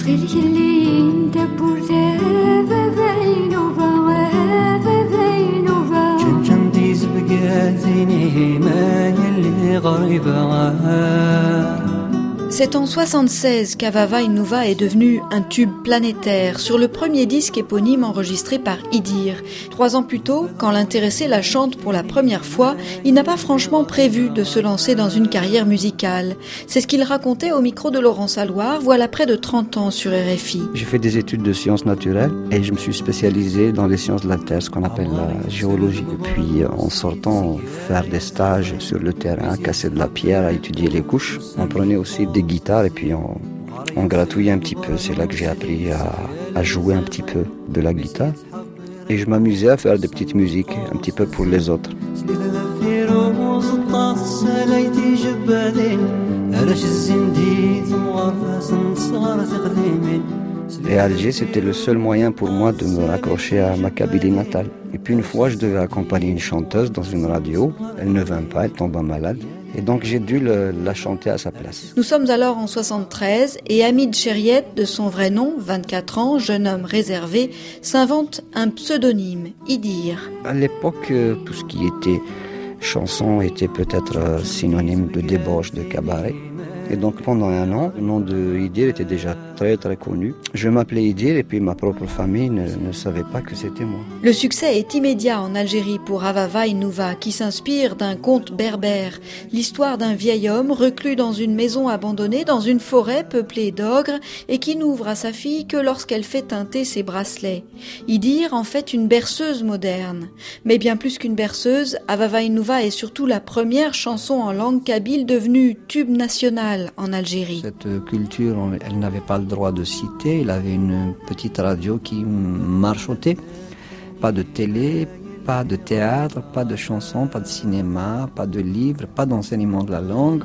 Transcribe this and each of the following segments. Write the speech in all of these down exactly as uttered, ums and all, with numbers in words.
C'est en soixante-seize qu'Avava Inuva est devenu un tube planétaire sur le premier disque éponyme enregistré par Idir. Trois ans plus tôt, quand l'intéressé la chante pour la première fois, il n'a pas franchement prévu de se lancer dans une carrière musicale. C'est ce qu'il racontait au micro de Laurence Alloire, voilà près de trente ans sur R F I. J'ai fait des études de sciences naturelles et je me suis spécialisé dans les sciences de la Terre, ce qu'on appelle la géologie. Et puis en sortant, faire des stages sur le terrain, casser de la pierre, à étudier les couches. On prenait aussi des guitares et puis on, on gratouillait un petit peu. C'est là que j'ai appris à, à jouer un petit peu de la guitare. Et je m'amusais à faire des petites musiques, un petit peu pour les autres. Et Alger, c'était le seul moyen pour moi de me raccrocher à ma Kabylie natale. Et puis une fois, je devais accompagner une chanteuse dans une radio. Elle ne vint pas, elle tomba malade. Et donc j'ai dû le, la chanter à sa place. Nous sommes alors en soixante-treize et Hamid Chériet, de son vrai nom, vingt-quatre ans, jeune homme réservé, s'invente un pseudonyme, Idir. À l'époque, tout ce qui était chanson était peut-être synonyme de débauche, de cabaret. Et donc pendant un an, le nom de Idir était déjà très très connu. Je m'appelais Idir et puis ma propre famille ne, ne savait pas que c'était moi. Le succès est immédiat en Algérie pour Avava Inuva, qui s'inspire d'un conte berbère, l'histoire d'un vieil homme reclus dans une maison abandonnée dans une forêt peuplée d'ogres et qui n'ouvre à sa fille que lorsqu'elle fait teinter ses bracelets. Idir en fait une berceuse moderne. Mais bien plus qu'une berceuse, Avava Inuva est surtout la première chanson en langue kabyle devenue tube national en Algérie. Cette culture, elle n'avait pas le droit de citer. Il avait une petite radio qui marchotait. Pas de télé, pas de théâtre, pas de chansons, pas de cinéma, pas de livres, pas d'enseignement de la langue.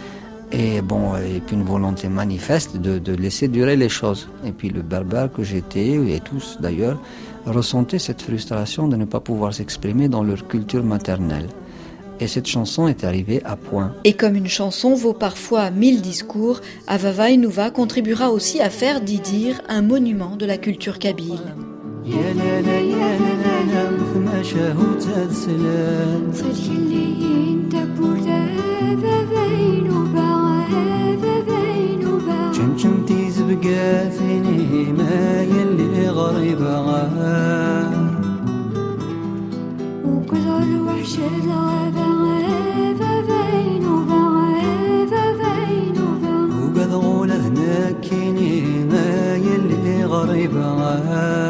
Et bon, et puis une volonté manifeste de, de laisser durer les choses. Et puis le berbère que j'étais, et tous d'ailleurs, ressentaient cette frustration de ne pas pouvoir s'exprimer dans leur culture maternelle. Et cette chanson est arrivée à point. Et comme une chanson vaut parfois mille discours, Avava Inuva contribuera aussi à faire d'Idir un monument de la culture kabyle. وقد غول ذنكيني ما يلي غريبة